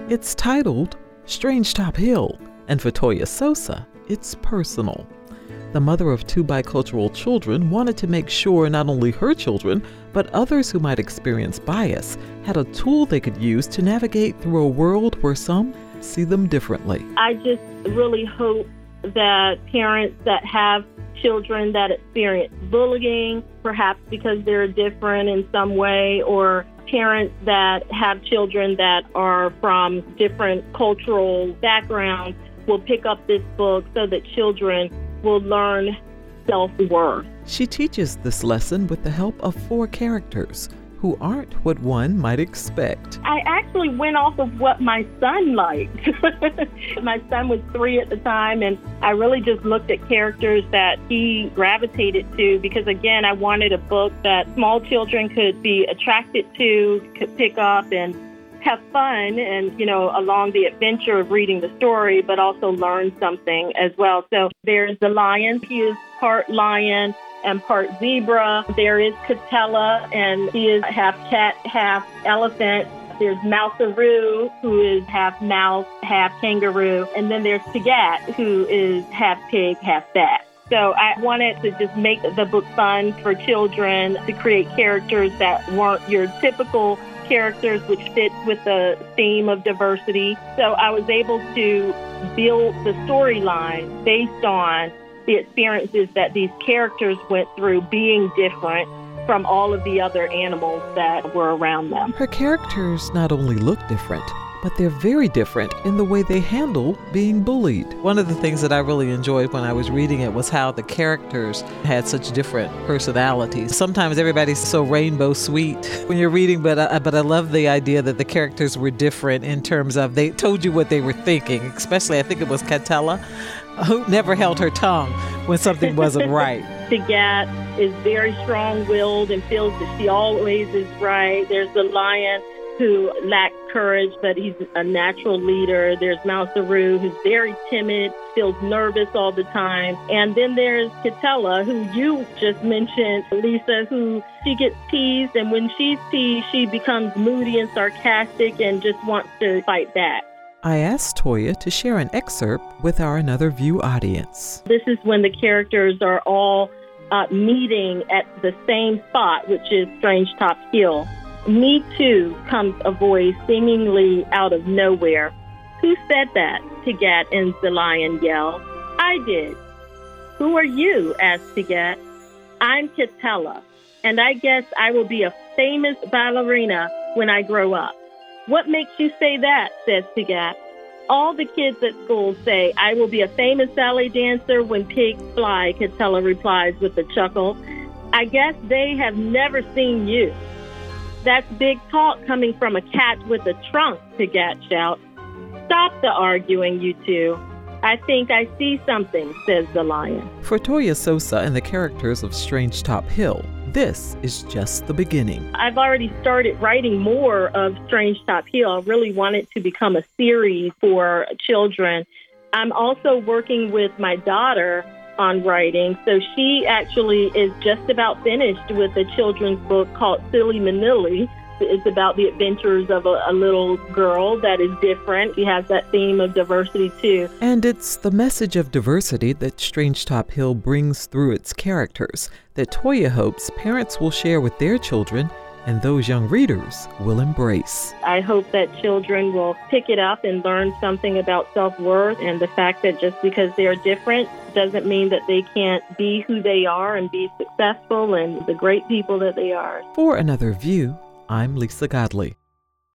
It's titled Strange Top Hill, and for Toya Sosa, it's personal. The mother of two bicultural children wanted to make sure not only her children, but others who might experience bias had a tool they could use to navigate through a world where some see them differently. I just really hope that parents that have children that experience bullying, perhaps because they're different in some way, or parents that have children that are from different cultural backgrounds will pick up this book so that children will learn self-worth. She teaches this lesson with the help of 4 characters who aren't what one might expect. I actually went off of what my son liked. My son was 3 at the time, and I really just looked at characters that he gravitated to because, again, I wanted a book that small children could be attracted to, could pick up and have fun and, along the adventure of reading the story, but also learn something as well. So there's the lion. He is part lion and part zebra. There is Katella, and he is half cat, half elephant. There's Mouseroo, who is half mouse, half kangaroo. And then there's Sagat, who is half pig, half bat. So I wanted to just make the book fun for children, to create characters that weren't your typical characters, which fit with the theme of diversity. So I was able to build the storyline based on the experiences that these characters went through being different from all of the other animals that were around them. Her characters not only look different, but they're very different in the way they handle being bullied. One of the things that I really enjoyed when I was reading it was how the characters had such different personalities. Sometimes everybody's so rainbow sweet when you're reading, but I love the idea that the characters were different in terms of they told you what they were thinking, especially I think it was Katella, who never held her tongue when something wasn't right. Sagat is very strong-willed and feels that she always is right. There's the lion who lacks courage, but he's a natural leader. There's Mouseroo, who's very timid, feels nervous all the time. And then there's Katella, who you just mentioned, Lisa, who she gets teased, and when she's teased, she becomes moody and sarcastic and just wants to fight back. I asked Toya to share an excerpt with our Another View audience. This is when the characters are all meeting at the same spot, which is Strange Top Hill. Me too, comes a voice seemingly out of nowhere. Who said that? Sagat and the lion yelled. I did. Who are you? asked Sagat. I'm Katella, and I guess I will be a famous ballerina when I grow up. What makes you say that? said Sagat. All the kids at school say I will be a famous ballet dancer when pigs fly, Katella replies with a chuckle. I guess they have never seen you. That's big talk coming from a cat with a trunk, Sagat shouts. Stop the arguing, you two. I think I see something, says the lion. For Toya Sosa and the characters of Strange Top Hill, this is just the beginning. I've already started writing more of Strange Top Hill. I really want it to become a series for children. I'm also working with my daughter on writing. So she actually is just about finished with a children's book called Silly Manili. It's about the adventures of a little girl that is different. She has that theme of diversity too. And it's the message of diversity that Strange Top Hill brings through its characters that Toya hopes parents will share with their children and those young readers will embrace. I hope that children will pick it up and learn something about self-worth and the fact that just because they're different doesn't mean that they can't be who they are and be successful and the great people that they are. For Another View, I'm Lisa Godley.